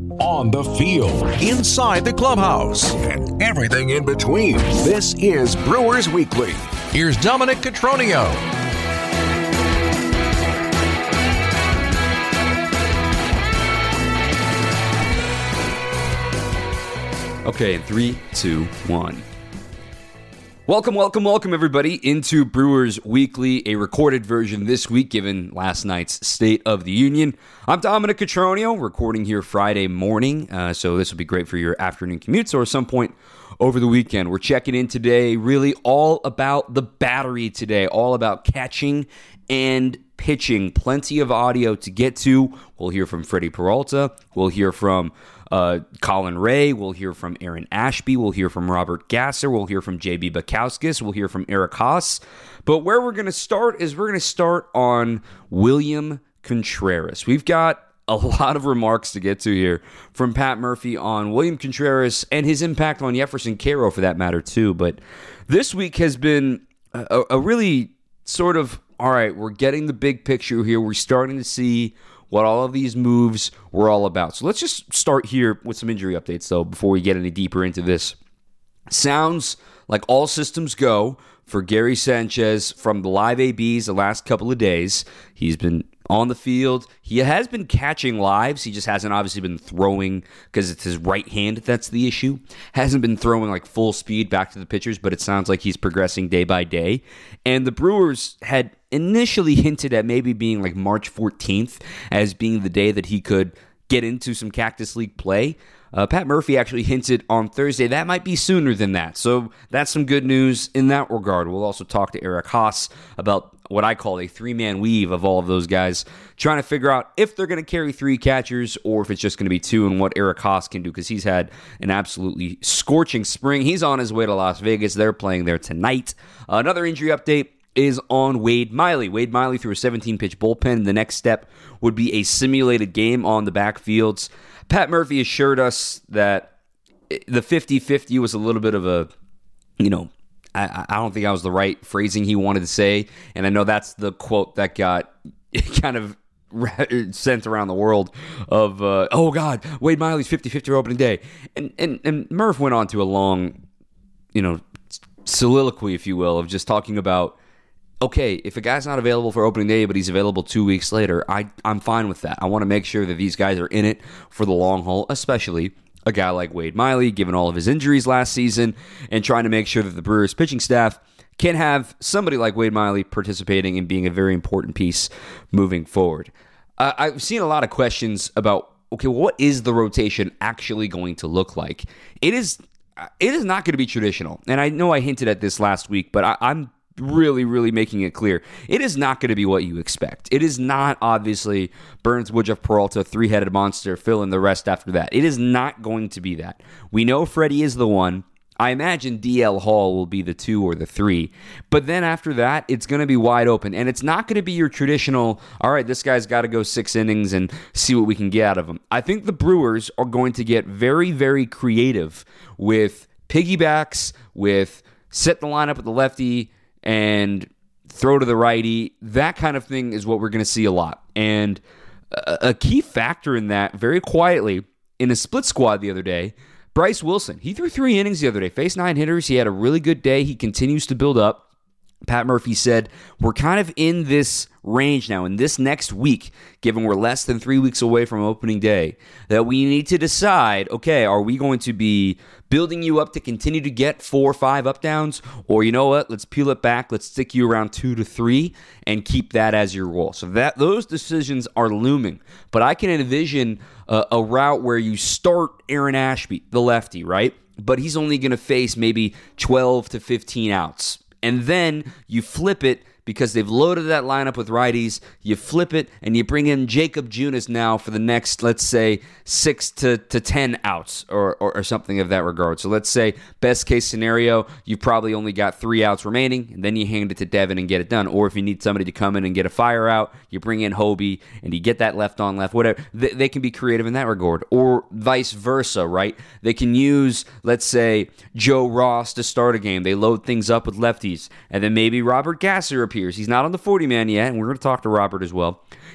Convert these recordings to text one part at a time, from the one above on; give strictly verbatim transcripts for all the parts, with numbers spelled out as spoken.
on the field, inside the clubhouse, and everything in between. This is Brewers Weekly. Here's Dominic Cotroneo. Okay, in three, two, one. Welcome, welcome, welcome, everybody, into Brewers Weekly, a recorded version this week, given last night's State of the Union. I'm Dominic Cotroneo, recording here Friday morning, uh, so this will be great for your afternoon commutes or some point over the weekend. We're checking in today, really all about the battery today, all about catching and pitching. Plenty of audio to get to. We'll hear from Freddie Peralta. We'll hear from Uh, Colin Ray. We'll hear from Aaron Ashby. We'll hear from Robert Gasser. We'll hear from J B Bukowskis. We'll hear from Eric Haas. But where we're going to start is we're going to start on William Contreras. We've got a lot of remarks to get to here from Pat Murphy on William Contreras and his impact on Jefferson Caro for that matter too. But this week has been a, a really sort of, all right, we're getting the big picture here. We're starting to see what all of these moves were all about. So let's just start here with some injury updates, though, before we get any deeper into this. Sounds like all systems go for Gary Sanchez from the live A Bs the last couple of days. He's been on the field. He has been catching lives. He just hasn't obviously been throwing because it's his right hand that's the issue. Hasn't been throwing like full speed back to the pitchers, but it sounds like he's progressing day by day. And the Brewers had initially hinted at maybe being like March fourteenth as being the day that he could get into some Cactus League play. Uh, Pat Murphy actually hinted on Thursday that might be sooner than that. So that's some good news in that regard. We'll also talk to Eric Haas about what I call a three-man weave of all of those guys, trying to figure out if they're going to carry three catchers or if it's just going to be two, and what Eric Haas can do, because he's had an absolutely scorching spring. He's on his way to Las Vegas. They're playing there tonight. Uh, another injury update is on Wade Miley. Wade Miley threw a seventeen-pitch bullpen. The next step would be a simulated game on the backfields. Pat Murphy assured us that the fifty-fifty was a little bit of a, you know, I, I don't think that was the right phrasing he wanted to say. And I know that's the quote that got kind of sent around the world of, uh, oh, God, Wade Miley's fifty-fifty opening day. And, and, and Murph went on to a long, you know, soliloquy, if you will, of just talking about, okay, if a guy's not available for opening day, but he's available two weeks later, I, I'm fine with that. I want to make sure that these guys are in it for the long haul, especially a guy like Wade Miley, given all of his injuries last season, and trying to make sure that the Brewers pitching staff can have somebody like Wade Miley participating and being a very important piece moving forward. Uh, I've seen a lot of questions about, okay, well, what is the rotation actually going to look like? It is, it is not going to be traditional, and I know I hinted at this last week, but I, I'm really, really making it clear. It is not going to be what you expect. It is not, obviously, Burns, Woodruff, Peralta, three-headed monster, fill in the rest after that. It is not going to be that. We know Freddie is the one. I imagine D L Hall will be the two or the three. But then after that, it's going to be wide open. And it's not going to be your traditional, all right, this guy's got to go six innings and see what we can get out of him. I think the Brewers are going to get very, very creative with piggybacks, with set the lineup with the lefty, and throw to the righty. That kind of thing is what we're going to see a lot. And a, a key factor in that, very quietly, in a split squad the other day, Bryce Wilson. He threw three innings the other day, faced nine hitters. He had a really good day. He continues to build up. Pat Murphy said, we're kind of in this range now, in this next week, given we're less than three weeks away from opening day, that we need to decide, okay, are we going to be building you up to continue to get four or five up downs, or you know what, let's peel it back, let's stick you around two to three and keep that as your role. So that those decisions are looming. But I can envision a, a route where you start Aaron Ashby, the lefty, right? But he's only going to face maybe twelve to fifteen outs. And then you flip it because they've loaded that lineup with righties. You flip it and you bring in Jacob Junis now for the next, let's say, six to, to ten outs or, or, or something of that regard. So let's say, best case scenario, you've probably only got three outs remaining, and then you hand it to Devin and get it done. Or if you need somebody to come in and get a fire out, you bring in Hobie and you get that left on left, whatever. They, they can be creative in that regard. Or vice versa, right? They can use, let's say, Joe Ross to start a game. They load things up with lefties, and then maybe Robert Gasser appears. He's not on the forty-man yet, and we're going to talk to Robert as well.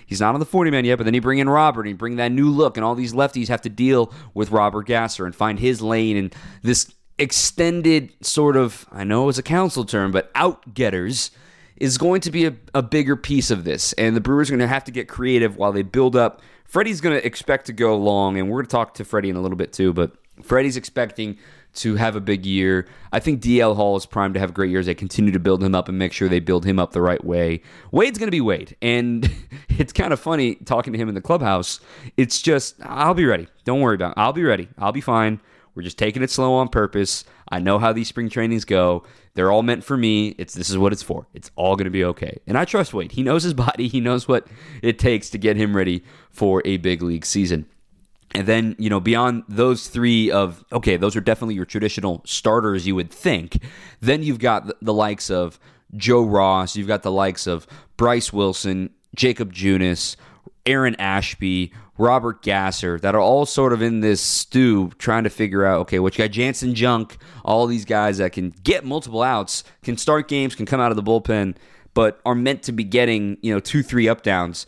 He's not on the forty-man yet, but then you bring in Robert, and you bring that new look, and all these lefties have to deal with Robert Gasser and find his lane, and this extended sort of, I know it's a council term, but out-getters is going to be a, a bigger piece of this, and the Brewers are going to have to get creative while they build up. Freddie's going to expect to go long, and we're going to talk to Freddie in a little bit too, but Freddie's expecting to have a big year. I think D L Hall is primed to have great years. They continue to build him up and make sure they build him up the right way. Wade's going to be Wade, and it's kind of funny talking to him in the clubhouse. It's just, I'll be ready. Don't worry about it. I'll be ready. I'll be fine. We're just taking it slow on purpose. I know how these spring trainings go. They're all meant for me. It's This is what it's for. It's all going to be okay. And I trust Wade. He knows his body. He knows what it takes to get him ready for a big league season. And then, you know, beyond those three of, okay, those are definitely your traditional starters, you would think. Then you've got the, the likes of Joe Ross. You've got the likes of Bryce Wilson, Jacob Junis, Aaron Ashby, Robert Gasser, that are all sort of in this stew trying to figure out, okay, what you got, Jansen Junk, all these guys that can get multiple outs, can start games, can come out of the bullpen, but are meant to be getting, you know, two, three up downs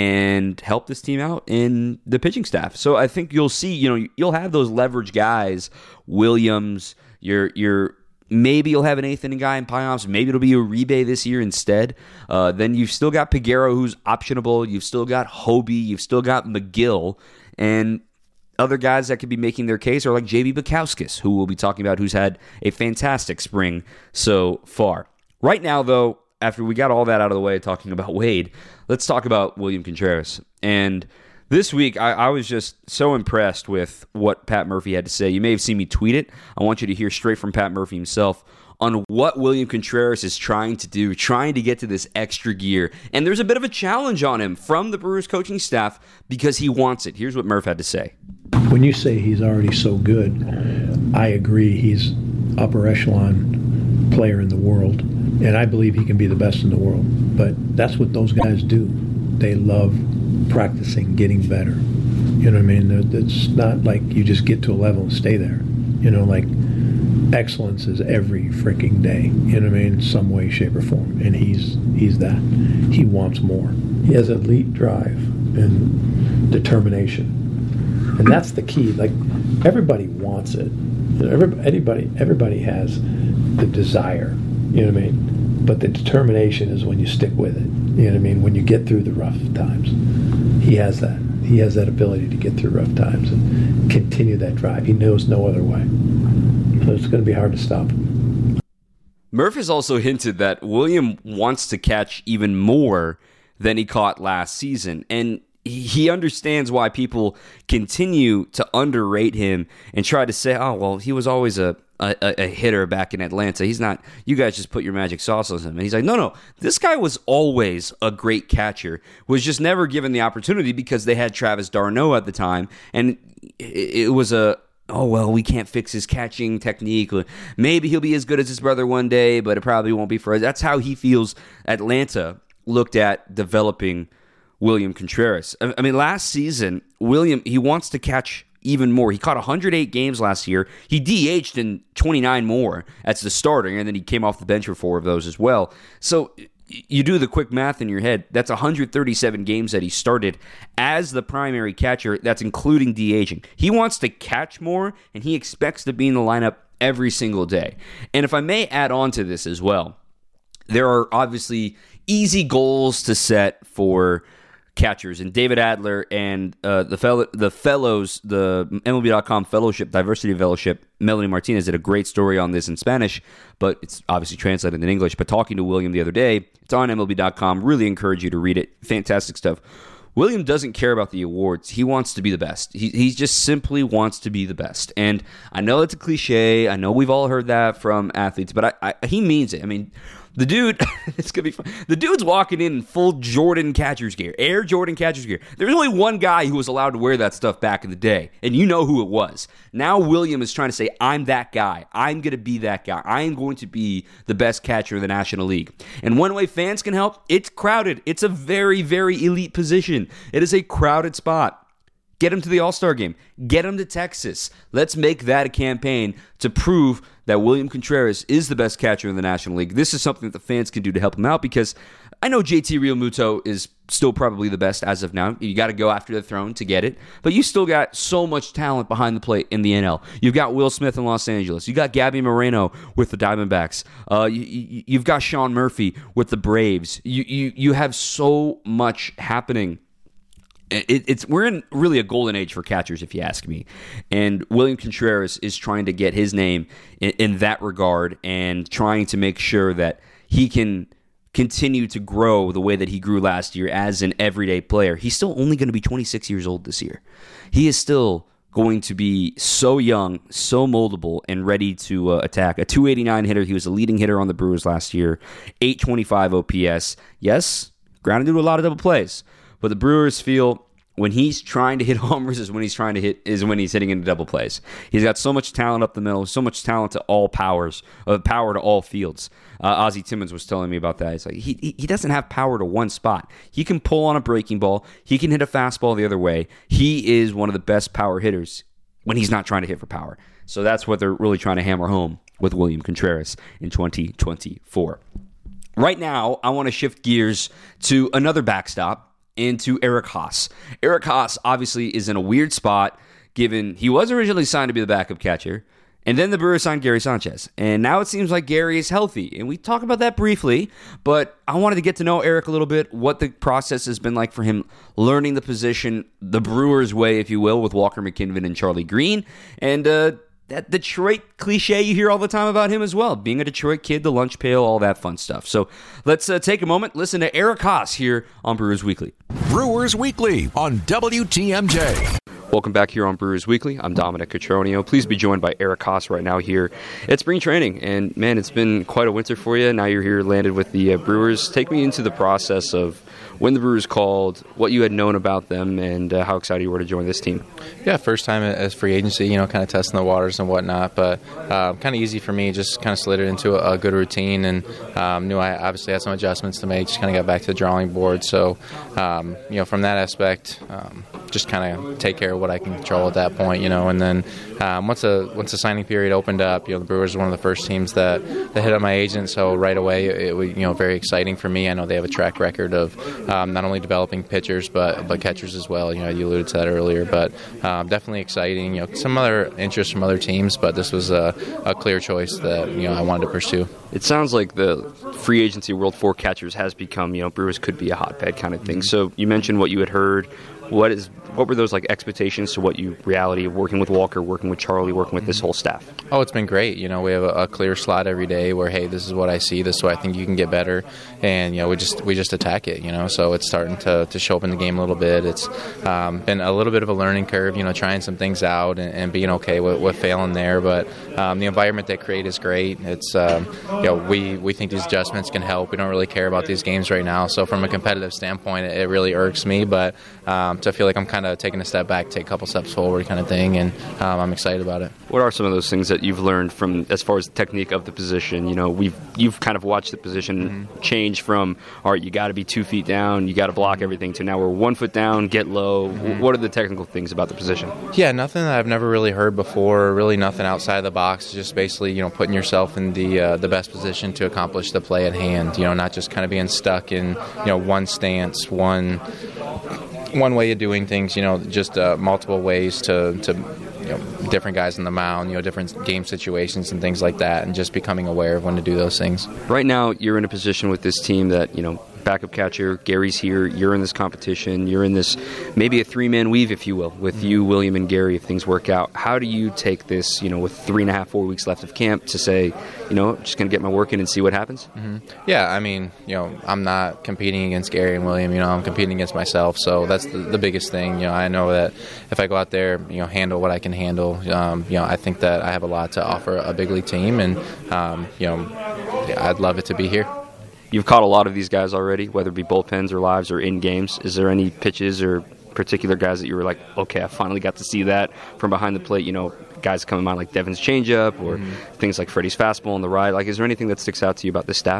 and help this team out in the pitching staff. So I think you'll see, you know, you'll have those leverage guys, Williams, your your maybe you'll have an eighth inning guy in Payamps. Maybe it'll be a Uribe this year instead. Uh, then you've still got Peguero, who's optionable. You've still got Hobie. You've still got McGill. And other guys that could be making their case are like J B Bukowskis, who we'll be talking about, who's had a fantastic spring so far. Right now, though, after we got all that out of the way talking about Wade, let's talk about William Contreras. And this week, I, I was just so impressed with what Pat Murphy had to say. You may have seen me tweet it. I want you to hear straight from Pat Murphy himself on what William Contreras is trying to do, trying to get to this extra gear. And there's a bit of a challenge on him from the Brewers coaching staff because he wants it. Here's what Murph had to say. When you say he's already so good, I agree. He's upper echelon player in the world, and I believe he can be the best in the world. But that's what those guys do. They love practicing, getting better. You know what I mean? It's not like you just get to a level and stay there. You know, like excellence is every freaking day. You know what I mean? In some way, shape, or form. And he's he's that. He wants more. He has elite drive and determination. And that's the key. Like, everybody wants it. You know, every, anybody, everybody has the desire. You know what I mean? But the determination is when you stick with it. You know what I mean? When you get through the rough times. He has that. He has that ability to get through rough times and continue that drive. He knows no other way. So it's going to be hard to stop him. Murph has also hinted that William wants to catch even more than he caught last season. And he understands why people continue to underrate him and try to say, oh, well, he was always a, a, a hitter back in Atlanta. He's not, you guys just put your magic sauce on him. And he's like, no, no, this guy was always a great catcher, was just never given the opportunity because they had Travis d'Arnaud at the time. And it, it was a, oh, well, we can't fix his catching technique. Maybe he'll be as good as his brother one day, but it probably won't be for us. That's how he feels Atlanta looked at developing William Contreras. I mean, last season, William, he wants to catch even more. He caught one hundred eight games last year. He D H'd in twenty-nine more as the starter, and then he came off the bench for four of those as well. So you do the quick math in your head. That's one hundred thirty-seven games that he started as the primary catcher. That's including DHing. He wants to catch more, and he expects to be in the lineup every single day. And if I may add on to this as well, there are obviously easy goals to set for catchers, and David Adler and uh, the fellow, the fellows, the M L B dot com Fellowship, Diversity Fellowship, Melanie Martinez did a great story on this in Spanish, but it's obviously translated in English. But talking to William the other day, it's on M L B dot com. Really encourage you to read it. Fantastic stuff. William doesn't care about the awards. He wants to be the best. He, he just simply wants to be the best. And I know it's a cliche. I know we've all heard that from athletes, but I, I, he means it. I mean, the dude, it's going to be fun. The dude's walking in in full Jordan catcher's gear, Air Jordan catcher's gear. There's only one guy who was allowed to wear that stuff back in the day, and you know who it was. Now William is trying to say, I'm that guy. I'm going to be that guy. I am going to be the best catcher in the National League. And one way fans can help, it's crowded. It's a very, very elite position. It is a crowded spot. Get him to the All-Star game. Get him to Texas. Let's make that a campaign to prove that William Contreras is the best catcher in the National League. This is something that the fans can do to help him out because I know J T Realmuto is still probably the best as of now. You got to go after the throne to get it. But you still got so much talent behind the plate in the N L. You've got Will Smith in Los Angeles. You got Gabby Moreno with the Diamondbacks. Uh, you, you, you've got Sean Murphy with the Braves. You you you have so much happening. It, it's we're in really a golden age for catchers, if you ask me. And William Contreras is trying to get his name in, in that regard and trying to make sure that he can continue to grow the way that he grew last year as an everyday player. He's still only going to be twenty-six years old this year. He is still going to be so young, so moldable, and ready to uh, attack. A two eighty-nine hitter. He was a leading hitter on the Brewers last year. eight twenty-five O P S. Yes, grounded into a lot of double plays. But the Brewers feel when he's trying to hit homers is when he's trying to hit is when he's hitting into double plays. He's got so much talent up the middle, so much talent to all powers, uh, power to all fields. Uh, Ozzie Timmons was telling me about that. It's like he he doesn't have power to one spot. He can pull on a breaking ball. He can hit a fastball the other way. He is one of the best power hitters when he's not trying to hit for power. So that's what they're really trying to hammer home with William Contreras in twenty twenty-four. Right now, I want to shift gears to another backstop, into Eric Haase. Eric Haase obviously is in a weird spot, given he was originally signed to be the backup catcher, and then the Brewers signed Gary Sanchez. And now it seems like Gary is healthy. And we talked about that briefly, but I wanted to get to know Eric a little bit, what the process has been like for him learning the position, the Brewers way, if you will, with Walker McKinnon and Charlie Green. And uh, that Detroit cliche you hear all the time about him as well, being a Detroit kid, the lunch pail, all that fun stuff. So let's uh, take a moment, listen to Eric Haase here on Brewers Weekly. Brewers Weekly on W T M J. Welcome back here on Brewers Weekly. I'm Dominic Cotroneo. Please be joined by Eric Haase right now here at spring training. And man, it's been quite a winter for you. Now you're here landed with the uh, Brewers. Take me into the process of when the Brewers called, what you had known about them, and uh, how excited you were to join this team. Yeah, first time as free agency, you know, kind of testing the waters and whatnot, but uh, kind of easy for me, just kind of slid it into a, a good routine, and um, knew I obviously had some adjustments to make, just kind of got back to the drawing board. So, um, you know, from that aspect, um, just kind of take care of what I can control at that point, you know, and then um, once the once the signing period opened up, you know, the Brewers were one of the first teams that, that hit on my agent, so right away it was, you know, very exciting for me. I know they have a track record of um, not only developing pitchers but but catchers as well. You know, you alluded to that earlier, but um, definitely exciting. You know, some other interest from other teams, but this was a, a clear choice that, you know, I wanted to pursue. It sounds like the free agency world for catchers has become, you know, Brewers could be a hotbed kind of thing. Mm-hmm. So you mentioned what you had heard. What is what were those like expectations to what you reality of working with Walker, working with Charlie, working with this whole staff? Oh, it's been great. You know, we have a, a clear slot every day where, hey, this is what I see, this is what I think you can get better, and you know, we just we just attack it. You know, so it's starting to, to show up in the game a little bit. It's um, been a little bit of a learning curve. You know, trying some things out and, and being okay with, with failing there. But um, the environment they create is great. It's um, you know, we we think these adjustments can help. We don't really care about these games right now. So from a competitive standpoint, it, it really irks me. But um, to feel like I'm kind of taking a step back, take a couple steps forward kind of thing, and um, I'm excited about it. What are some of those things that you've learned from as far as the technique of the position? You know, we've you've kind of watched the position mm-hmm. change from, all right, you got to be two feet down, you got to block everything, to now we're one foot down, get low. Mm-hmm. What are the technical things about the position? Yeah, nothing that I've never really heard before, really nothing outside of the box, just basically, you know, putting yourself in the uh, the best position to accomplish the play at hand, you know, not just kind of being stuck in, you know, one stance, one one way of doing things, you know, just uh, multiple ways to, to, you know, different guys on the mound, you know, different game situations and things like that, and just becoming aware of when to do those things. Right now, you're in a position with this team that, you know, backup catcher, Gary's here, you're in this competition, you're in this maybe a three-man weave, if you will, with mm-hmm. you, William, and Gary, if things work out. How do you take this, you know, with three and a half, four weeks left of camp to say, you know, just going to get my work in and see what happens? Mm-hmm. Yeah, I mean, you know, I'm not competing against Gary and William, you know, I'm competing against myself, so that's the, the biggest thing. You know, I know that if I go out there, you know, handle what I can handle, um, you know, I think that I have a lot to offer a big league team, and, um, you know, I'd love it to be here. You've caught a lot of these guys already, whether it be bullpens or lives or in games. Is there any pitches or particular guys that you were like, okay, I finally got to see that from behind the plate? You know, guys coming on like Devin's changeup or mm-hmm. things like Freddie's fastball on the ride. Like, is there anything that sticks out to you about this staff?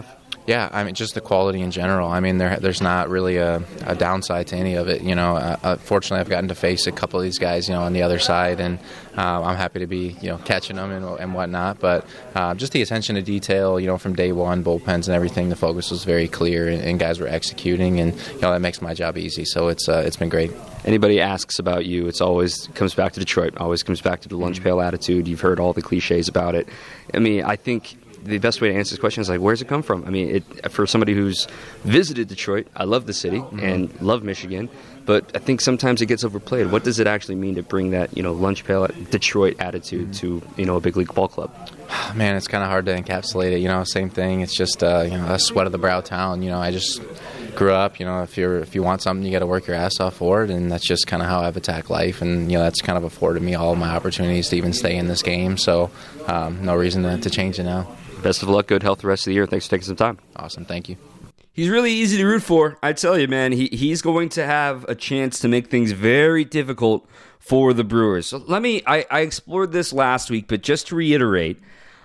Yeah, I mean, just the quality in general. I mean, there, there's not really a, a downside to any of it. You know, uh, fortunately, I've gotten to face a couple of these guys, you know, on the other side, and uh, I'm happy to be, you know, catching them and, and whatnot. But uh, just the attention to detail, you know, from day one, bullpens and everything, the focus was very clear, and, and guys were executing, and you know, that makes my job easy. So it's uh, it's been great. Anybody asks about you, it's always comes back to Detroit. Always comes back to the lunch pail attitude. You've heard all the cliches about it. I mean, I think the best way to answer this question is like, where's it come from? I mean, it, for somebody who's visited Detroit, I love the city mm-hmm. and love Michigan, but I think sometimes it gets overplayed. What does it actually mean to bring that, you know, lunch pail Detroit attitude to, you know, a big league ball club? Man, it's kind of hard to encapsulate it. You know, same thing. It's just uh, you know, a sweat of the brow town. You know, I just grew up. You know, if you're if you want something, you got to work your ass off for it, and that's just kind of how I've attacked life. And you know, that's kind of afforded me all of my opportunities to even stay in this game. So, um, no reason to, to change it now. Best of luck, good health the rest of the year. Thanks for taking some time. Awesome, thank you. He's really easy to root for. I tell you, man, he he's going to have a chance to make things very difficult for the Brewers. So let me, I, I explored this last week, but just to reiterate,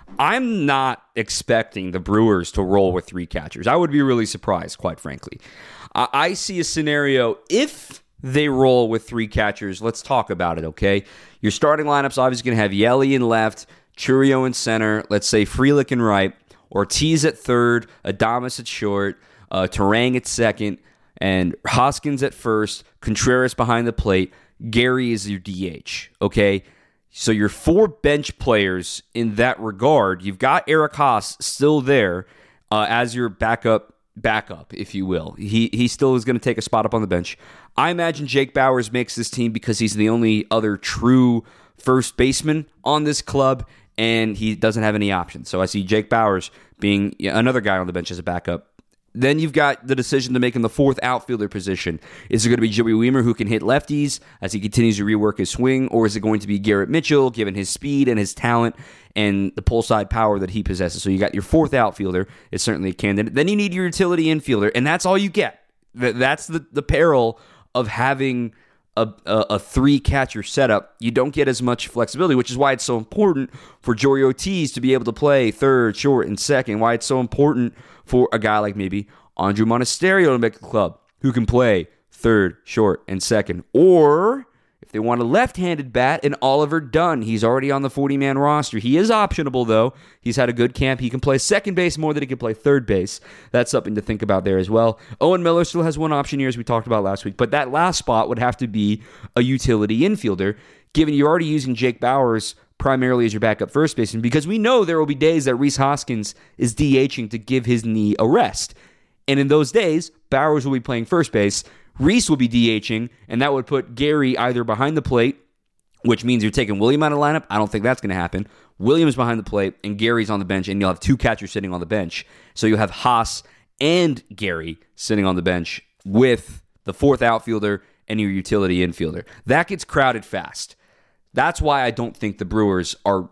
I'm not expecting the Brewers to roll with three catchers. I would be really surprised, quite frankly. I, I see a scenario, if they roll with three catchers, let's talk about it, okay? Your starting lineup's obviously going to have Yelly in left, Chourio in center, let's say Frelick in right, Ortiz at third, Adames at short, uh, Turang at second, and Hoskins at first, Contreras behind the plate. Gary is your D H, okay? So your four bench players in that regard, you've got Eric Haas still there uh, as your backup, backup, if you will. He he still is going to take a spot up on the bench. I imagine Jake Bauers makes this team because he's the only other true first baseman on this club, and he doesn't have any options. So I see Jake Bauers being another guy on the bench as a backup. Then you've got the decision to make in the fourth outfielder position. Is it going to be Joey Wiemer, who can hit lefties as he continues to rework his swing, or is it going to be Garrett Mitchell, given his speed and his talent and the pull side power that he possesses? So you got your fourth outfielder. It's certainly a candidate. Then you need your utility infielder, and that's all you get. That's the, the peril of having a, a, a three-catcher setup. You don't get as much flexibility, which is why it's so important for Jory Ortiz to be able to play third, short, and second, why it's so important for a guy like maybe Andrew Monasterio to make a club who can play third, short, and second. Or if they want a left-handed bat, and Oliver Dunn. He's already on the forty-man roster. He is optionable, though. He's had a good camp. He can play second base more than he can play third base. That's something to think about there as well. Owen Miller still has one option here, as we talked about last week. But that last spot would have to be a utility infielder, given you're already using Jake Bauers primarily as your backup first baseman, because we know there will be days that Rhys Hoskins is DHing to give his knee a rest. And in those days, Bauers will be playing first base, Rhys will be DHing, and that would put Gary either behind the plate, which means you're taking William out of the lineup. I don't think that's going to happen. Williams behind the plate, and Gary's on the bench, and you'll have two catchers sitting on the bench. So you'll have Haas and Gary sitting on the bench with the fourth outfielder and your utility infielder. That gets crowded fast. That's why I don't think the Brewers are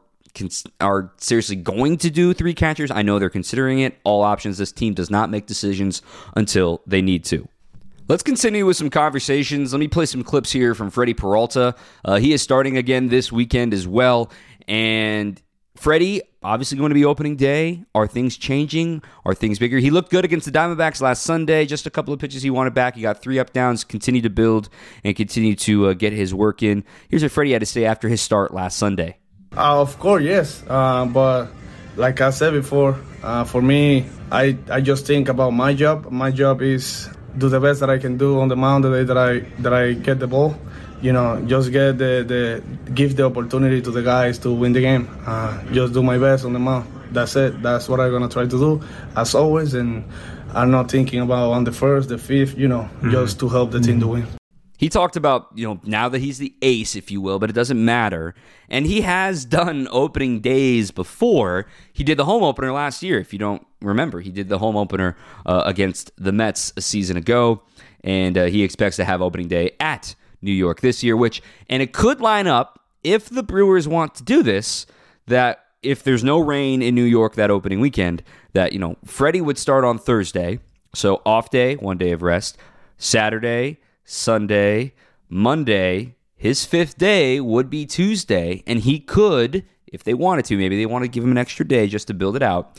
are seriously going to do three catchers. I know they're considering it. All options. This team does not make decisions until they need to. Let's continue with some conversations. Let me play some clips here from Freddie Peralta. Uh, he is starting again this weekend as well. And Freddie, obviously going to be opening day. Are things changing? Are things bigger? He looked good against the Diamondbacks last Sunday. Just a couple of pitches he wanted back. He got three up downs, continued to build, and continue to uh, get his work in. Here's what Freddie had to say after his start last Sunday. Uh, of course, yes. Uh, but like I said before, uh, for me, I, I just think about my job. My job is do the best that I can do on the mound the day that I that I get the ball. You know, just get the, the give the opportunity to the guys to win the game. Uh, just do my best on the mound. That's it. That's what I'm gonna try to do, as always. And I'm not thinking about on the first, the fifth. You know, mm-hmm. just to help the team to win. He talked about, you know, now that he's the ace, if you will, but it doesn't matter. And he has done opening days before. He did the home opener last year, if you don't remember. He did the home opener uh, against the Mets a season ago, and uh, he expects to have opening day at New York this year, which, and it could line up, if the Brewers want to do this, that if there's no rain in New York that opening weekend, that, you know, Freddie would start on Thursday, so off day, one day of rest, Saturday, Sunday, Monday, his fifth day would be Tuesday, and he could, if they wanted to, maybe they want to give him an extra day just to build it out,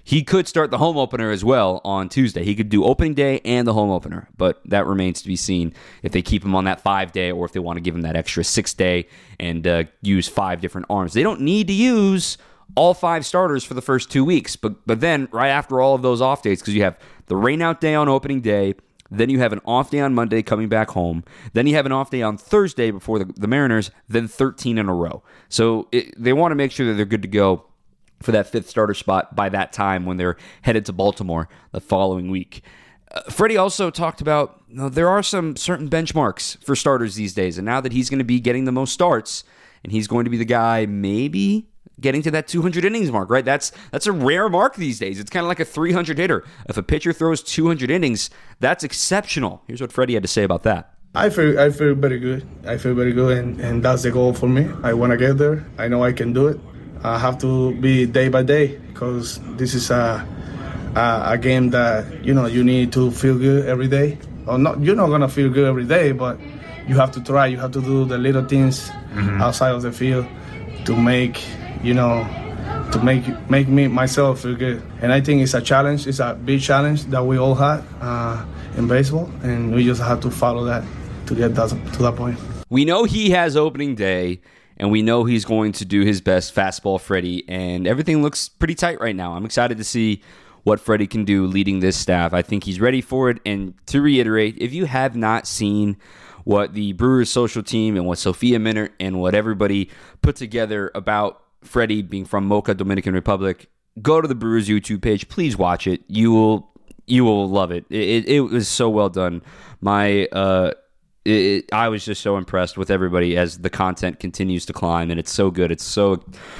he could start the home opener as well on Tuesday. He could do opening day and the home opener, but that remains to be seen if they keep him on that five-day or if they want to give him that extra six-day and uh, use five different arms. They don't need to use all five starters for the first two weeks, but but then right after all of those off days, because you have the rainout day on opening day, then you have an off day on Monday coming back home, then you have an off day on Thursday before the, the Mariners, then thirteen in a row. So it, they want to make sure that they're good to go for that fifth starter spot by that time when they're headed to Baltimore the following week. Uh, Freddie also talked about, you know, there are some certain benchmarks for starters these days, and now that he's going to be getting the most starts, and he's going to be the guy maybe getting to that two hundred innings mark, right? That's that's a rare mark these days. It's kind of like a three hundred hitter. If a pitcher throws two hundred innings, that's exceptional. Here's what Freddie had to say about that. I feel I feel very good. I feel very good, and, and that's the goal for me. I want to get there. I know I can do it. I have to be day by day because this is a, a a game that, you know, you need to feel good every day. Or not, you're not gonna feel good every day, but you have to try. You have to do the little things mm-hmm. outside of the field to make, you know, to make make me myself feel good. And I think it's a challenge. It's a big challenge that we all had uh, in baseball, and we just have to follow that to get that to that point. We know he has opening day. And we know he's going to do his best, fastball Freddie, and everything looks pretty tight right now. I'm excited to see what Freddie can do leading this staff. I think he's ready for it. And to reiterate, if you have not seen what the Brewers social team and what Sophia Minnaert and what everybody put together about Freddie being from Moca, Dominican Republic, go to the Brewers YouTube page. Please watch it. You will you will love it. It, it, it was so well done. My uh It, I was just so impressed with everybody as the content continues to climb, and it's so good. It's so,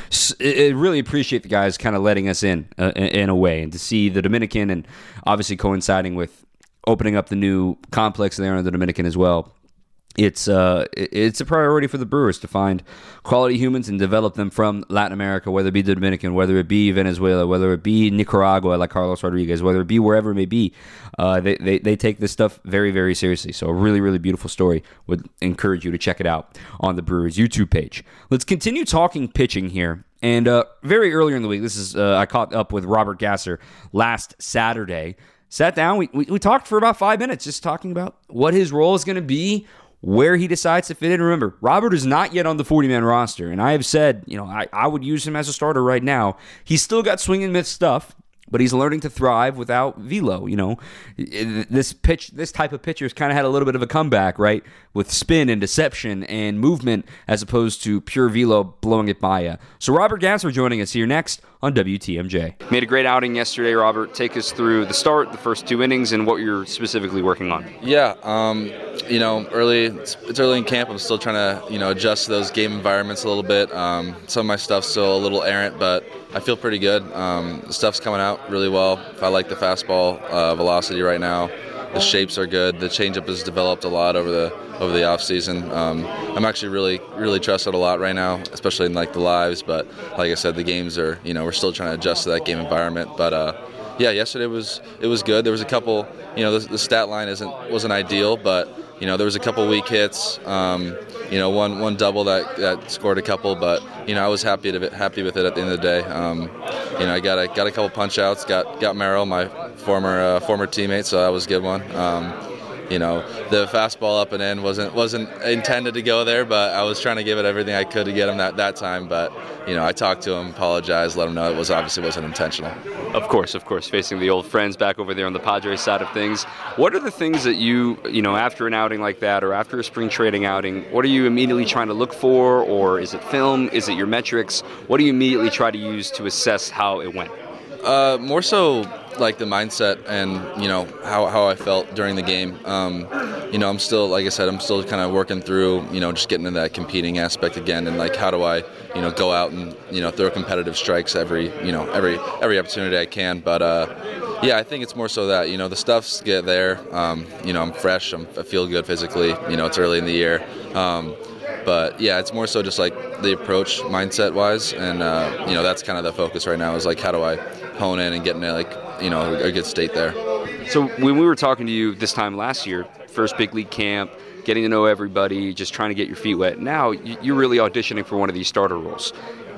I really appreciate the guys kind of letting us in, uh, in a way, and to see the Dominican, and obviously coinciding with opening up the new complex there in the Dominican as well. It's uh, it's a priority for the Brewers to find quality humans and develop them from Latin America, whether it be the Dominican, whether it be Venezuela, whether it be Nicaragua like Carlos Rodriguez, whether it be wherever it may be. Uh, they, they, they take this stuff very, very seriously. So a really, really beautiful story. Would encourage you to check it out on the Brewers YouTube page. Let's continue talking pitching here. And uh, very earlier in the week, this is uh, I caught up with Robert Gasser last Saturday. Sat down, we, we, we talked for about five minutes just talking about what his role is going to be, where he decides to fit in. Remember, Robert is not yet on the forty-man roster, and I have said, you know, I, I would use him as a starter right now. He's still got swing and miss stuff, but he's learning to thrive without velo. You know, this pitch, this type of pitcher has kind of had a little bit of a comeback, right, with spin and deception and movement as opposed to pure velo blowing it by you. So Robert Gasser joining us here next on W T M J. Made a great outing yesterday, Robert. Take us through the start, the first two innings, and what you're specifically working on. Yeah, um, you know, early it's, it's early in camp. I'm still trying to, you know, adjust to those game environments a little bit. Um, some of my stuff's still a little errant, but I feel pretty good. Um, the stuff's coming out really well. I like the fastball uh, velocity right now. The shapes are good. The changeup has developed a lot over the over the off season. Um, I'm actually really really trusted a lot right now, especially in like the lives. But like I said, the games are, you know, we're still trying to adjust to that game environment. But uh, yeah, yesterday was it was good. There was a couple, you know, the, the stat line isn't wasn't ideal, but you know there was a couple weak hits. Um, you know, one one double that, that scored a couple, but you know I was happy to happy with it at the end of the day. Um, you know, I got a got a couple punch outs. Got got Merrill, my former uh, former teammate, so that was a good one. Um, you know, the fastball up and in wasn't wasn't intended to go there, but I was trying to give it everything I could to get him that, that time. But you know, I talked to him, apologized, let him know it was obviously wasn't intentional. Of course, of course, facing the old friends back over there on the Padres side of things. What are the things that you, you know, after an outing like that or after a spring training outing, what are you immediately trying to look for? Or is it film? Is it your metrics? What do you immediately try to use to assess how it went? Uh, more so like the mindset and, you know, how, how I felt during the game. Um, you know, I'm still, like I said, I'm still kind of working through, you know, just getting into that competing aspect again, and like how do I, you know, go out and, you know, throw competitive strikes every, you know, every every opportunity I can. But uh, yeah, I think it's more so that, you know, the stuff's get there. Um, you know, I'm fresh. I'm, I feel good physically. You know, it's early in the year. Um, But, yeah, it's more so just, like, the approach mindset-wise. And, uh, you know, that's kind of the focus right now is, like, how do I hone in and get into, like, you know, a good state there. So when we were talking to you this time last year, first big league camp, getting to know everybody, just trying to get your feet wet, now you're really auditioning for one of these starter roles.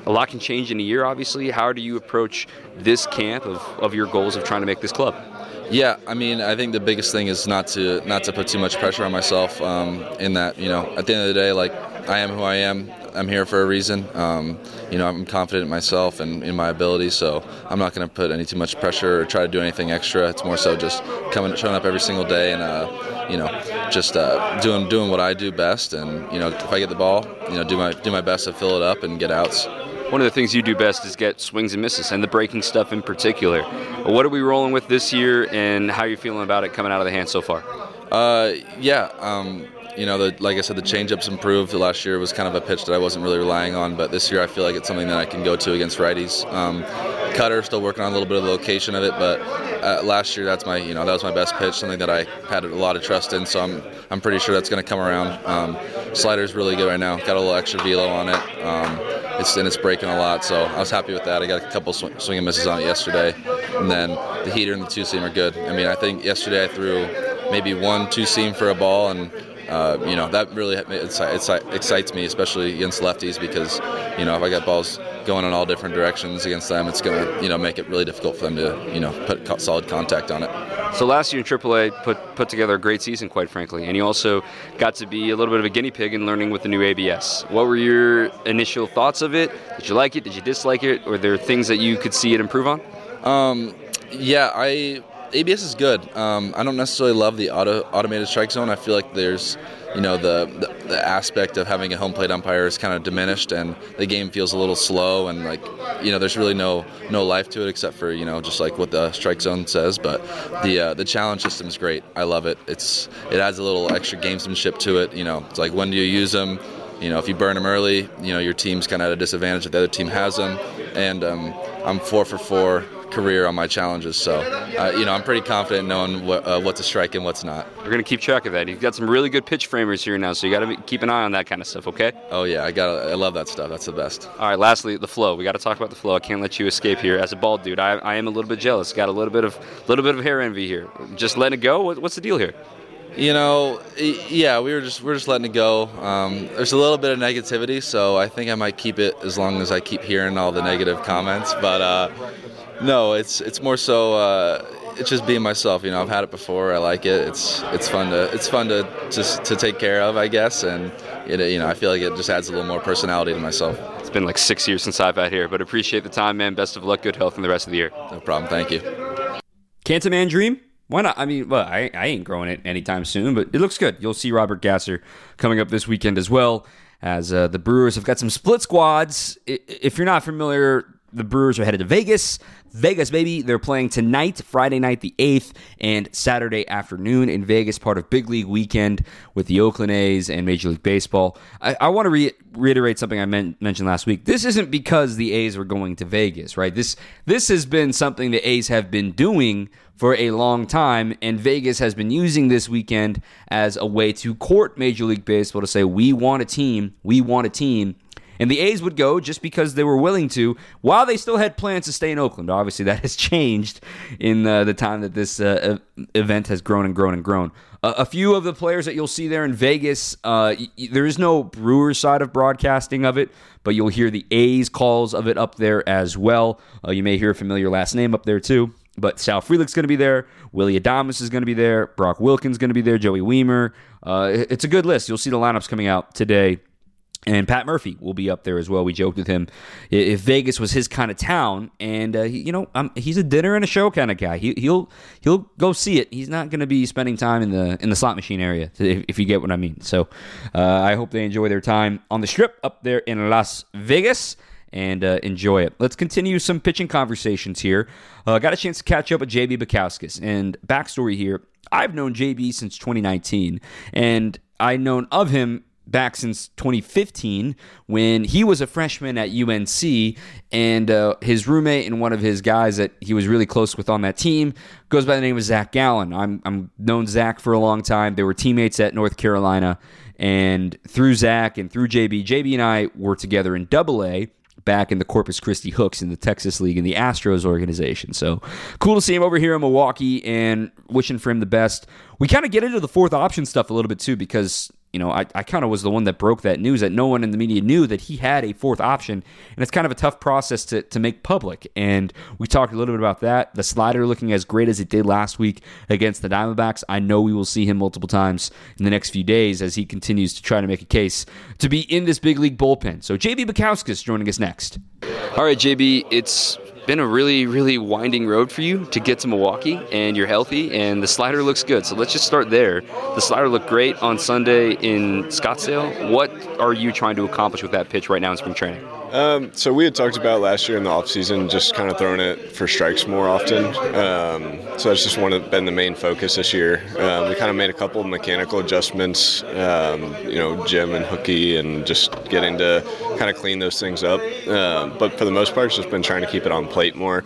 a lot can change in a year, obviously. How do you approach this camp of, of your goals of trying to make this club? Yeah, I mean, I think the biggest thing is not to not to put too much pressure on myself. Um, in that, you know, at the end of the day, like I am who I am. I'm here for a reason. Um, you know, I'm confident in myself and in my abilities, so I'm not going to put any too much pressure or try to do anything extra. It's more so just coming, showing up every single day and, uh, you know, just uh, doing doing what I do best. And you know, if I get the ball, you know, do my do my best to fill it up and get outs. One of the things you do best is get swings and misses, and the breaking stuff in particular. What are we rolling with this year, and how are you feeling about it coming out of the hand so far? Uh, yeah, um, you know, the, like I said, the changeups improved. Last year was kind of a pitch that I wasn't really relying on, but this year I feel like it's something that I can go to against righties. Um, cutter, still working on a little bit of the location of it, but uh, last year that's my, you know, that was my best pitch, something that I had a lot of trust in. So I'm, I'm pretty sure that's going to come around. Um, slider's really good right now. Got a little extra velo on it. Um, It's, and it's breaking a lot, so I was happy with that. I got a couple swing, swing and misses on it yesterday, and then the heater and the two-seam are good. I mean, I think yesterday I threw maybe one two-seam for a ball, and uh, you know that really it's, it's, excites me, especially against lefties, because you know if I got balls going in all different directions against them, it's gonna you know make it really difficult for them to you know put solid contact on it. So last year in triple A put put together a great season, quite frankly, and you also got to be a little bit of a guinea pig in learning with the new A B S. What were your initial thoughts of it? Did you like it? Did you dislike it? Were there things that you could see it improve on? Um, yeah, I A B S is good. Um, I don't necessarily love the auto, automated strike zone. I feel like there's, you know, the, the the aspect of having a home plate umpire is kind of diminished, and the game feels a little slow, and like, you know, there's really no no life to it except for you know just like what the strike zone says. But the uh, the challenge system is great. I love it. It's it adds a little extra gamesmanship to it. You know, it's like when do you use them? You know, if you burn them early, you know your team's kind of at a disadvantage if the other team has them. And um, I'm four for four career on my challenges, so uh, you know I'm pretty confident knowing what, uh, what to strike and what's not. We're gonna keep track of that. You've got some really good pitch framers here now, so you got to keep an eye on that kind of stuff. Okay? Oh yeah, I got. I love that stuff. That's the best. All right. Lastly, the flow. We got to talk about the flow. I can't let you escape here. As a bald dude, I, I am a little bit jealous. Got a little bit of little bit of hair envy here. Just letting it go. What, what's the deal here? You know, yeah, we were just we're just letting it go. Um, there's a little bit of negativity, so I think I might keep it as long as I keep hearing all the negative comments. But uh, no, it's it's more so uh, it's just being myself. You know, I've had it before. I like it. It's it's fun to it's fun to just to take care of, I guess. And it, you know, I feel like it just adds a little more personality to myself. It's been like six years since I've had here, but appreciate the time, man. Best of luck, good health, and the rest of the year. No problem. Thank you. Can't a man dream? Why not? I mean, well, I, I ain't growing it anytime soon, but it looks good. You'll see Robert Gasser coming up this weekend as well, as uh, the Brewers have got some split squads. If you're not familiar, the Brewers are headed to Vegas. Vegas, baby. They're playing tonight, Friday night the eighth, and Saturday afternoon in Vegas, part of Big League Weekend with the Oakland A's and Major League Baseball. I, I want to re- reiterate something I men- mentioned last week. This isn't because the A's were going to Vegas, right? This this has been something the A's have been doing for a long time, and Vegas has been using this weekend as a way to court Major League Baseball to say, we want a team, we want a team. And the A's would go just because they were willing to, while they still had plans to stay in Oakland. Obviously, that has changed in uh, the time that this uh, event has grown and grown and grown. Uh, a few of the players that you'll see there in Vegas, uh, y- there is no Brewers side of broadcasting of it, but you'll hear the A's calls of it up there as well. Uh, you may hear a familiar last name up there too. But Sal Frelick's going to be there. Willie Adames is going to be there. Brock Wilkins is going to be there. Joey Weimer. Uh, it's a good list. You'll see the lineups coming out today. And Pat Murphy will be up there as well. We joked with him if Vegas was his kind of town, and uh, he, you know, um, he's a dinner and a show kind of guy. He, he'll he'll go see it. He's not going to be spending time in the in the slot machine area, if, if you get what I mean. So uh, I hope they enjoy their time on the Strip up there in Las Vegas and uh, enjoy it. Let's continue some pitching conversations here. Uh, got a chance to catch up with J B Bukowskis, and backstory here: I've known J B since twenty nineteen, and I've known of him back since twenty fifteen when he was a freshman at U N C, and uh, his roommate and one of his guys that he was really close with on that team goes by the name of Zach Gallen. I'm I'm known Zach for a long time. They were teammates at North Carolina, and through Zach and through J B, J B and I were together in Double A back in the Corpus Christi Hooks in the Texas League in the Astros organization. So cool to see him over here in Milwaukee and wishing for him the best. We kind of get into the fourth option stuff a little bit too, because you know, I, I kind of was the one that broke that news, that no one in the media knew that he had a fourth option. And it's kind of a tough process to, to make public. And we talked a little bit about that. The slider looking as great as it did last week against the Diamondbacks. I know we will see him multiple times in the next few days as he continues to try to make a case to be in this big league bullpen. So J B Bukowskis joining us next. All right, J B, it's been a really, really winding road for you to get to Milwaukee, and you're healthy, and the slider looks good. So let's just start there. The slider looked great on Sunday in Scottsdale. What are you trying to accomplish with that pitch right now in spring training? Um, so we had talked about last year in the offseason just kind of throwing it for strikes more often. Um, so that's just one of been the main focus this year. Uh, we kind of made a couple of mechanical adjustments, um, you know, Jim and Hookie, and just getting to kind of clean those things up. Uh, but for the most part, it's just been trying to keep it on plate more.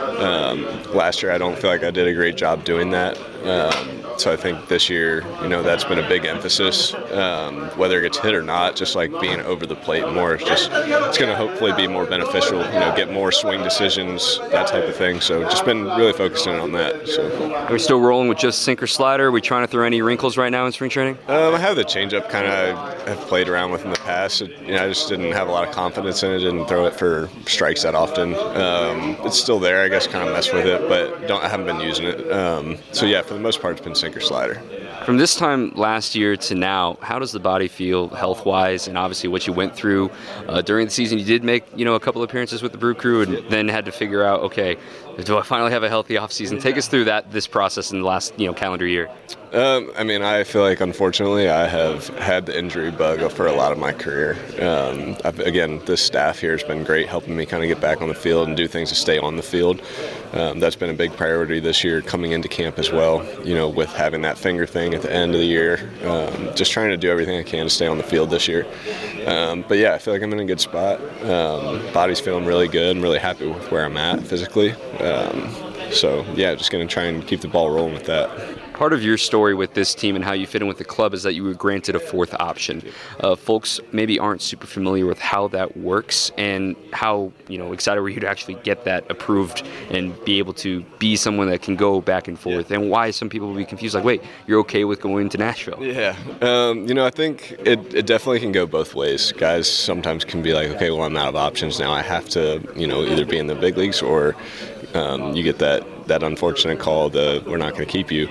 Um, last year, I don't feel like I did a great job doing that. Um, so I think this year, you know, that's been a big emphasis, um, whether it gets hit or not, just like being over the plate more. It's just, it's going to hopefully be more beneficial, you know, get more swing decisions, that type of thing. So just been really focusing on that. So. Are we still rolling with just sinker slider? Are we trying to throw any wrinkles right now in spring training? Um, I have the changeup kind of have played around with in the past. It, you know, I just didn't have a lot of confidence in it, didn't throw it for strikes that often. Um, it's still there, I guess, kind of mess with it, but don't I haven't been using it. Um, so yeah, for the most part, it's been sinker slider. From this time last year to now, how does the body feel health-wise, and obviously what you went through uh, during the season? You did make, you know, a couple appearances with the Brew Crew, and then had to figure out, okay, do I finally have a healthy offseason? Take us through that this process in the last, you know, calendar year. Um, I mean, I feel like, unfortunately, I have had the injury bug for a lot of my career. Um, I've, again, this staff here has been great, helping me kind of get back on the field and do things to stay on the field. Um, that's been a big priority this year, coming into camp as well, you know, with having that finger thing at the end of the year. Um, just trying to do everything I can to stay on the field this year. Um, but, yeah, I feel like I'm in a good spot. Um, body's feeling really good. I'm really happy with where I'm at physically. Um, so, yeah, just going to try and keep the ball rolling with that. Part of your story with this team and how you fit in with the club is that you were granted a fourth option. Uh, folks maybe aren't super familiar with how that works and how, you know, excited were you to actually get that approved and be able to be someone that can go back and forth, yeah. And why some people will be confused, like, wait, you're okay with going to Nashville? Yeah. Um, you know, I think it, it definitely can go both ways. Guys sometimes can be like, okay, well, I'm out of options now. I have to, you know, either be in the big leagues or um, you get that, that unfortunate call that we're not going to keep you.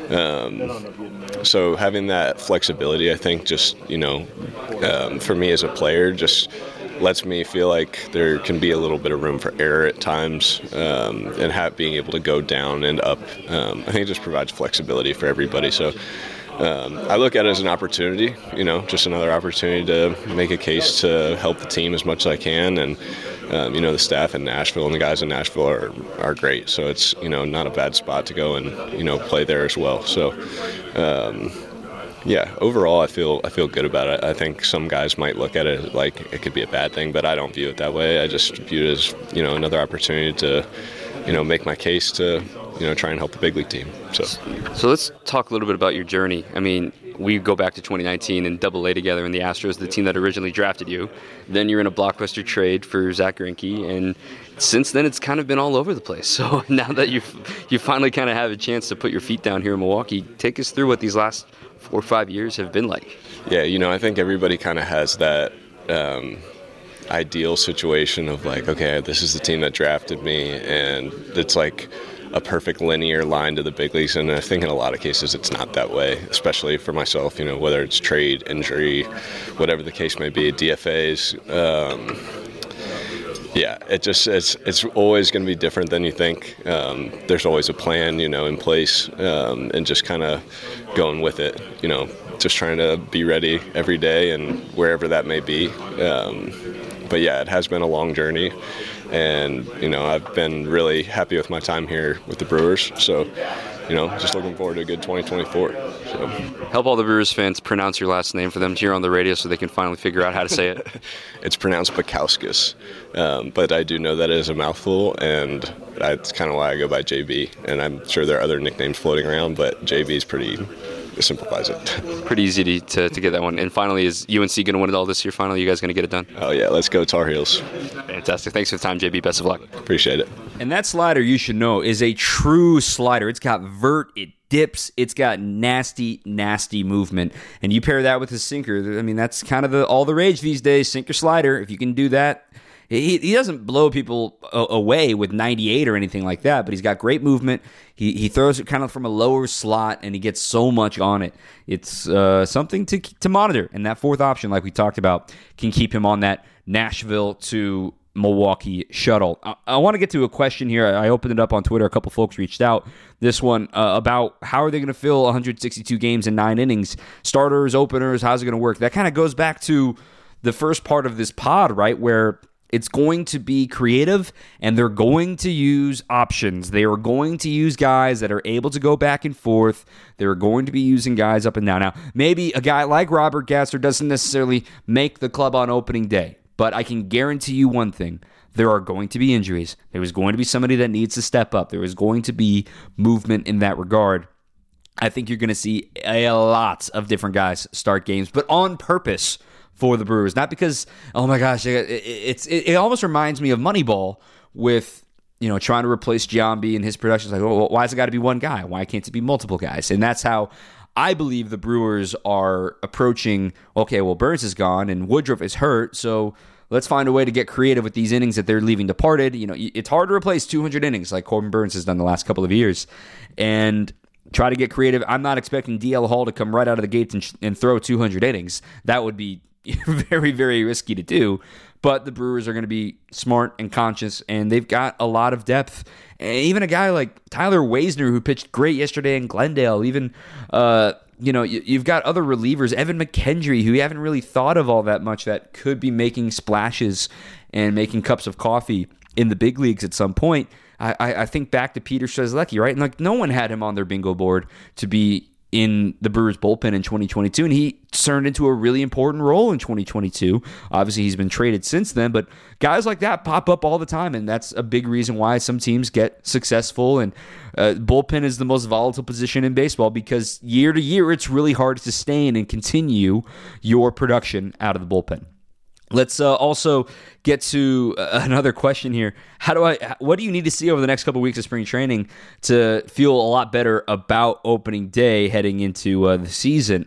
Um, so having that flexibility, I think, just, you know, um, for me as a player, just lets me feel like there can be a little bit of room for error at times, um, and have, being able to go down and up. Um, I think it just provides flexibility for everybody. So um, I look at it as an opportunity, you know, just another opportunity to make a case to help the team as much as I can. And Um, you know, the staff in Nashville and the guys in Nashville are, are great. So it's, you know, not a bad spot to go and, you know, play there as well. So, um, yeah, overall, I feel I feel good about it. I think some guys might look at it like it could be a bad thing, but I don't view it that way. I just view it as, you know, another opportunity to, you know, make my case to, you know, try and help the big league team. So, so let's talk a little bit about your journey. I mean, we go back to twenty nineteen and Double A together in the Astros, the team that originally drafted you. Then you're in a blockbuster trade for Zach Greinke, and since then it's kind of been all over the place. So now that you you finally kind of have a chance to put your feet down here in Milwaukee, take us through what these last four or five years have been like. Yeah, you know, I think everybody kind of has that um, ideal situation of like, okay, this is the team that drafted me, and it's like a perfect linear line to the big leagues, and I think in a lot of cases it's not that way, especially for myself, you know, whether it's trade, injury, whatever the case may be, D F As. Um, yeah, it just it's it's always going to be different than you think. Um, there's always a plan, you know, in place, um, and just kind of going with it, you know, just trying to be ready every day and wherever that may be. Um, but yeah, it has been a long journey. And, you know, I've been really happy with my time here with the Brewers. So, you know, just looking forward to a good twenty twenty-four. So. Help all the Brewers fans pronounce your last name for them to hear on the radio so they can finally figure out how to say it. It's pronounced Bukowskis. Um, but I do know that it is a mouthful, and that's kind of why I go by J B. And I'm sure there are other nicknames floating around, but J B is pretty simplifies it. Pretty easy to, to, to get that one. And finally, is U N C going to win it all this year? Finally, you guys going to get it done? Oh, yeah. Let's go Tar Heels. Fantastic. Thanks for the time, J B. Best of luck. Appreciate it. And that slider, you should know, is a true slider. It's got vert, it dips, it's got nasty, nasty movement. And you pair that with his sinker, I mean, that's kind of the all the rage these days, sinker slider. If you can do that, he, he doesn't blow people a- away with ninety-eight or anything like that, but he's got great movement. He he throws it kind of from a lower slot, and he gets so much on it. It's uh, something to to monitor. And that fourth option, like we talked about, can keep him on that Nashville to Milwaukee shuttle. I, I want to get to a question here. I opened it up on Twitter. A couple folks reached out. This one uh, about how are they going to fill one hundred sixty-two games in nine innings? Starters, openers, how's it going to work? That kind of goes back to the first part of this pod, right, where it's going to be creative, and they're going to use options. They are going to use guys that are able to go back and forth. They're going to be using guys up and down. Now, maybe a guy like Robert Gasser doesn't necessarily make the club on opening day, but I can guarantee you one thing. There are going to be injuries. There is going to be somebody that needs to step up. There is going to be movement in that regard. I think you're going to see a lot of different guys start games, but on purpose for the Brewers. Not because, oh my gosh, it, it, it's it, it almost reminds me of Moneyball with, you know, trying to replace Giambi and his production. It's like, oh, why has it got to be one guy? Why can't it be multiple guys? And that's how I believe the Brewers are approaching, okay, well, Burns is gone and Woodruff is hurt, so let's find a way to get creative with these innings that they're leaving departed. You know, it's hard to replace two hundred innings like Corbin Burns has done the last couple of years. And try to get creative. I'm not expecting D L Hall to come right out of the gates and, and throw two hundred innings. That would be very, very risky to do. But the Brewers are going to be smart and conscious, and they've got a lot of depth. And even a guy like Tyler Waisner, who pitched great yesterday in Glendale, even, uh, you know, you, you've got other relievers, Evan McKendry, who you haven't really thought of all that much, that could be making splashes and making cups of coffee in the big leagues at some point. I, I, I think back to Peter Strzelecki, right? And like, no one had him on their bingo board to be in the Brewers bullpen in twenty twenty-two, and he turned into a really important role in twenty twenty-two. Obviously, he's been traded since then, but guys like that pop up all the time, and that's a big reason why some teams get successful. And uh, bullpen is the most volatile position in baseball because year to year, it's really hard to sustain and continue your production out of the bullpen. Let's uh, also get to uh, another question here. How do I? What do you need to see over the next couple of weeks of spring training to feel a lot better about opening day heading into uh, the season?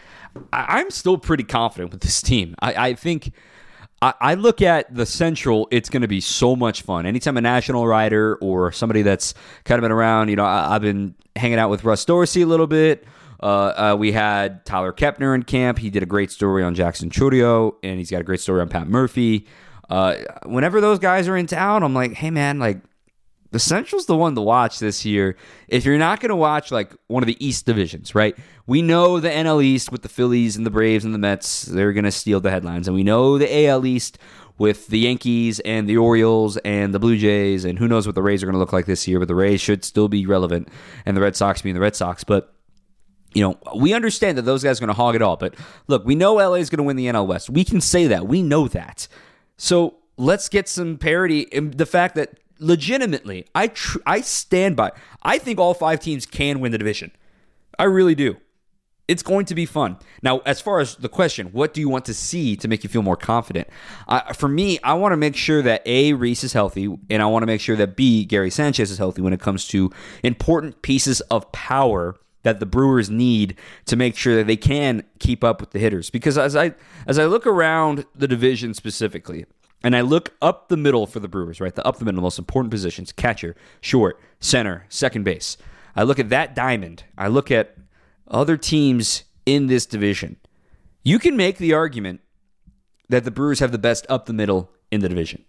I, I'm still pretty confident with this team. I, I think I, I look at the Central. It's going to be so much fun. Anytime a national writer or somebody that's kind of been around, you know, I, I've been hanging out with Russ Dorsey a little bit. Uh, uh, we had Tyler Kepner in camp. He did a great story on Jackson Chourio, and he's got a great story on Pat Murphy. Uh, whenever those guys are in town, I'm like, hey, man, like, the Central's the one to watch this year. If you're not going to watch, like, one of the East divisions, right? We know the N L East with the Phillies and the Braves and the Mets, they're going to steal the headlines. And we know the A L East with the Yankees and the Orioles and the Blue Jays, and who knows what the Rays are going to look like this year, but the Rays should still be relevant, and the Red Sox being the Red Sox. But you know, we understand that those guys are going to hog it all. But look, we know L A is going to win the N L West. We can say that. We know that. So let's get some parity in the fact that legitimately, I tr- I stand by. I think all five teams can win the division. I really do. It's going to be fun. Now, as far as the question, what do you want to see to make you feel more confident? Uh, for me, I want to make sure that A, Reese is healthy, and I want to make sure that B, Gary Sanchez is healthy when it comes to important pieces of power that the Brewers need to make sure that they can keep up with the hitters. Because as I as I look around the division specifically, and I look up the middle for the Brewers, right? The up the middle, most important positions, catcher, short, center, second base. I look at that diamond. I look at other teams in this division. You can make the argument that the Brewers have the best up the middle in the division.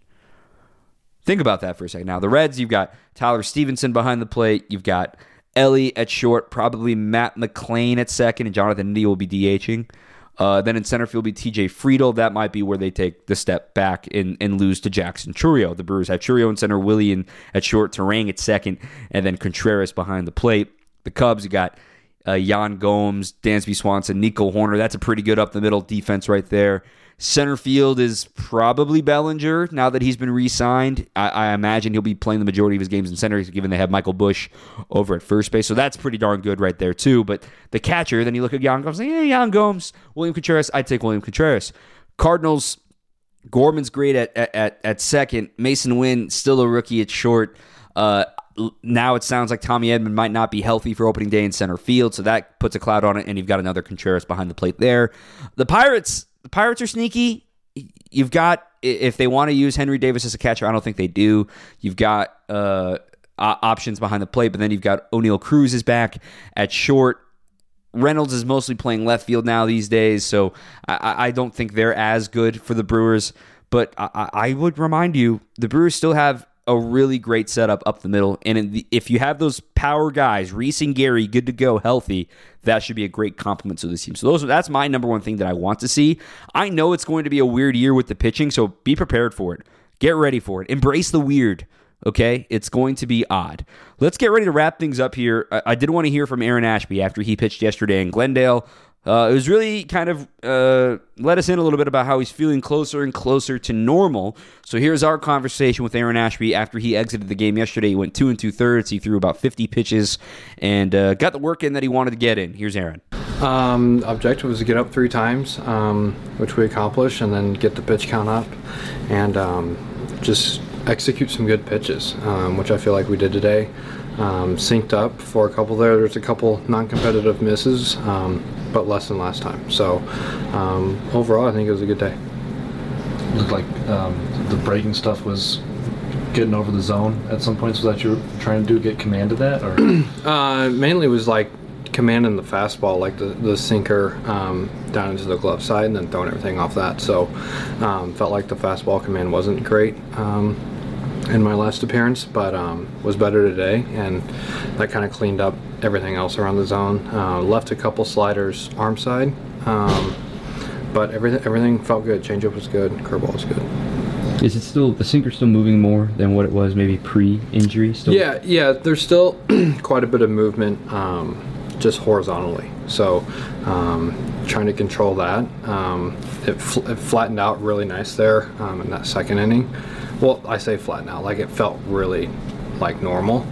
Think about that for a second. Now, the Reds, you've got Tyler Stevenson behind the plate. You've got Ellie at short, probably Matt McClain at second, and Jonathan India will be DHing. Uh, then in center field will be T J Friedl. That might be where they take the step back and, and lose to Jackson Chourio. The Brewers have Chourio in center, Willie in, at short, Terang at second, and then Contreras behind the plate. The Cubs, you got uh, Yan Gomes, Dansby Swanson, Nico Horner. That's a pretty good up-the-middle defense right there. Center field is probably Bellinger now that he's been re-signed. I, I imagine he'll be playing the majority of his games in center, given they have Michael Busch over at first base. So that's pretty darn good right there, too. But the catcher, then you look at Yan Gomes, yeah, Yan Gomes, William Contreras, I'd take William Contreras. Cardinals, Gorman's great at, at, at second. Mason Wynn, still a rookie at short. Uh, now it sounds like Tommy Edman might not be healthy for opening day in center field, so that puts a cloud on it, and you've got another Contreras behind the plate there. The Pirates... The Pirates are sneaky. You've got, if they want to use Henry Davis as a catcher, I don't think they do. You've got uh, options behind the plate, but then you've got O'Neal Cruz is back at short. Reynolds is mostly playing left field now these days, so I, I don't think they're as good for the Brewers. But I, I would remind you, the Brewers still have a really great setup up the middle, and in the, if you have those power guys, Reese and Gary, good to go, healthy, that should be a great compliment to this team. So those, that's my number one thing that I want to see. I know it's going to be a weird year with the pitching, so be prepared for it. Get ready for it. Embrace the weird, okay? It's going to be odd. Let's get ready to wrap things up here. I, I did want to hear from Aaron Ashby after he pitched yesterday in Glendale. Uh, it was really kind of uh, let us in a little bit about how he's feeling closer and closer to normal. So here's our conversation with Aaron Ashby after he exited the game yesterday. He went two and two thirds. He threw about fifty pitches and uh, got the work in that he wanted to get in. Here's Aaron. Um, objective was to get up three times, um, which we accomplished, and then get the pitch count up and um, just execute some good pitches, um, which I feel like we did today. Um, synced up for a couple there. There's a couple non-competitive misses, um, but less than last time. So um, overall, I think it was a good day. Looked like um, the breaking stuff was getting over the zone at some points. Was that you were trying to do, get command of that? Or uh, mainly was like commanding the fastball, like the, the sinker um, down into the glove side and then throwing everything off that. So um, felt like the fastball command wasn't great um, in my last appearance, but um, was better today, and that kind of cleaned up everything else around the zone. Uh, left a couple sliders arm side, um, but everything everything felt good. Changeup was good, curveball was good. Is it still, the sinker still moving more than what it was maybe pre-injury? Still? Yeah, yeah. There's still quite a bit of movement, um, just horizontally. So um, trying to control that. Um, it, fl- it flattened out really nice there um, in that second inning. Well, I say flattened out, like it felt really like normal.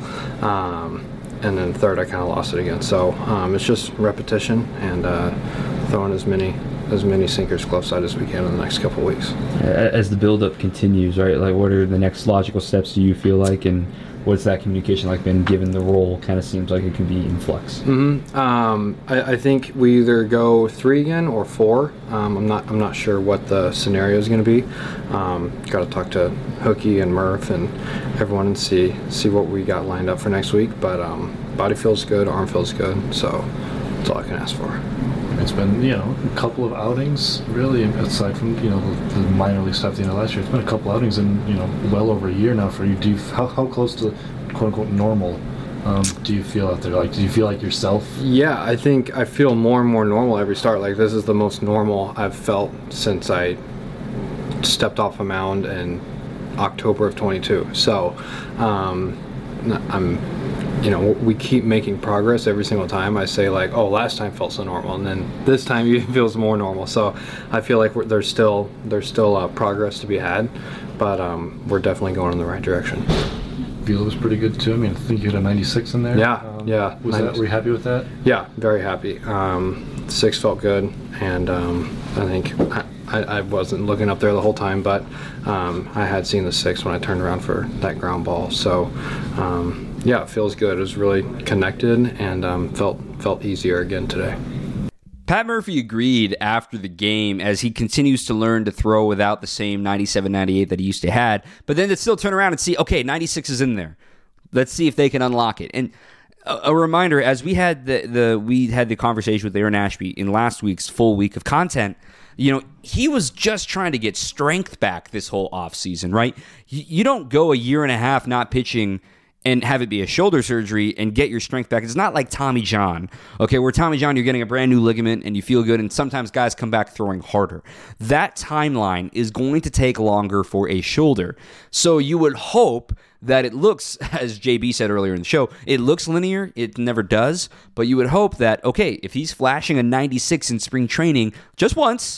Um, and then third, I kind of lost it again. So um, it's just repetition and uh, throwing as many as many sinkers glove side as we can in the next couple of weeks. As the build-up continues, right? Like, what are the next logical steps do you feel like, and what's that communication like been given the role? Kind of seems like it can be in flux. Mm-hmm. Um, I, I think we either go three again or four. Um, I'm not. I'm not sure what the scenario is going to be. Um, got to talk to Hookie and Murph and everyone and see see what we got lined up for next week. But um, body feels good, arm feels good, so that's all I can ask for. It's been, you know, a couple of outings, really, aside from, you know, the, the minor league stuff at the end of last year. It's been a couple outings in, you know, well over a year now for you. Do you how, how close to quote-unquote normal um, do you feel out there? Like, do you feel like yourself? Yeah, I think I feel more and more normal every start. Like, this is the most normal I've felt since I stepped off a mound in October of twenty-two. So, um, I'm... You know, we keep making progress every single time. I say like, oh, last time felt so normal, and then this time it feels more normal. So I feel like we're, there's still there's still uh, progress to be had, but um, we're definitely going in the right direction. Velo was pretty good too. I mean, I think you had a ninety-six in there. Yeah, um, yeah. Was that? Were you happy with that? Yeah, very happy. Um, six felt good, and um, I think I, I, I wasn't looking up there the whole time, but um, I had seen the six when I turned around for that ground ball. So. Um, Yeah, it feels good. It was really connected and um, felt felt easier again today. Pat Murphy agreed after the game as he continues to learn to throw without the same ninety-seven ninety-eight that he used to had, but then to still turn around and see, okay, ninety-six is in there. Let's see if they can unlock it. And a, a reminder, as we had the, the we had the conversation with Aaron Ashby in last week's full week of content, you know, he was just trying to get strength back this whole offseason, right? You, you don't go a year and a half not pitching and have it be a shoulder surgery and get your strength back. It's not like Tommy John, okay, where Tommy John, you're getting a brand new ligament and you feel good, and sometimes guys come back throwing harder. That timeline is going to take longer for a shoulder. So you would hope that it looks, as J B said earlier in the show, it looks linear. It never does. But you would hope that, okay, if he's flashing a ninety-six in spring training just once,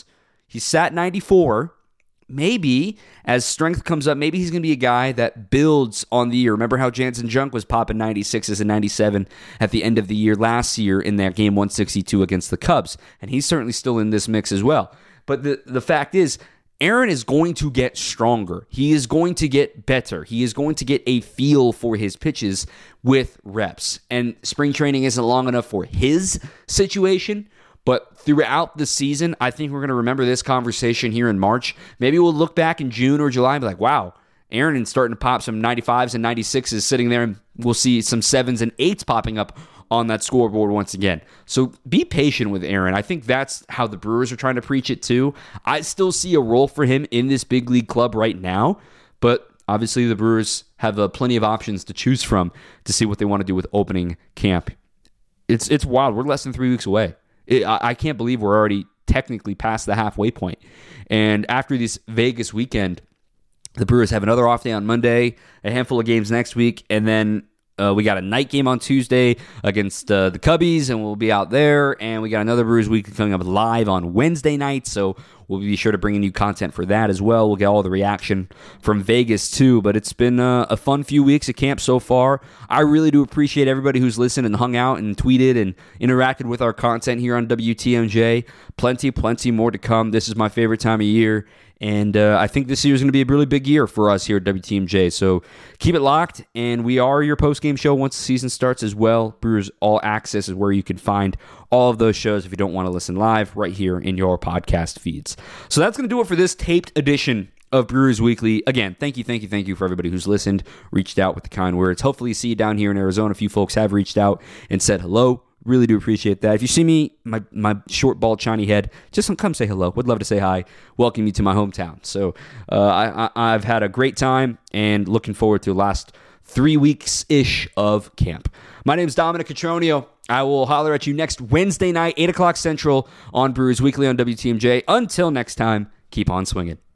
He's sat ninety-four. Maybe as strength comes up, maybe he's going to be a guy that builds on the year. Remember how Jansen Junk was popping ninety-sixes and ninety-seven at the end of the year last year in that game one sixty-two against the Cubs. And he's certainly still in this mix as well. But the, the fact is, Aaron is going to get stronger. He is going to get better. He is going to get a feel for his pitches with reps. And spring training isn't long enough for his situation. But throughout the season, I think we're going to remember this conversation here in March. Maybe we'll look back in June or July and be like, wow, Aaron is starting to pop some ninety-fives and ninety-sixes sitting there, and we'll see some sevens and eights popping up on that scoreboard once again. So be patient with Aaron. I think that's how the Brewers are trying to preach it too. I still see a role for him in this big league club right now, but obviously the Brewers have uh, plenty of options to choose from to see what they want to do with opening camp. It's, it's wild. We're less than three weeks away. It, I can't believe we're already technically past the halfway point. And after this Vegas weekend, the Brewers have another off day on Monday, a handful of games next week, and then uh, we got a night game on Tuesday against uh, the Cubbies, and we'll be out there. And we got another Brewers week coming up live on Wednesday night, so we'll be sure to bring you content for that as well. We'll get all the reaction from Vegas too, but it's been uh, a fun few weeks at camp so far. I really do appreciate everybody who's listened and hung out and tweeted and interacted with our content here on W T M J. Plenty, plenty more to come. This is my favorite time of year, and uh, I think this year is going to be a really big year for us here at W T M J. So keep it locked, and we are your post-game show once the season starts as well. Brewers All Access is where you can find all of those shows if you don't want to listen live right here in your podcast feeds. So that's going to do it for this taped edition of Brewers Weekly. Again, thank you, thank you, thank you for everybody who's listened, reached out with the kind words. Hopefully you see you down here in Arizona. A few folks have reached out and said hello. Really do appreciate that. If you see me, my my short, bald, shiny head, just come say hello. Would love to say hi. Welcome you to my hometown. So uh, I, I, I've had a great time and looking forward to the last three weeks-ish of camp. My name is Dominic Cotroneo. I will holler at you next Wednesday night, eight o'clock Central on Brewers Weekly on W T M J. Until next time, keep on swinging.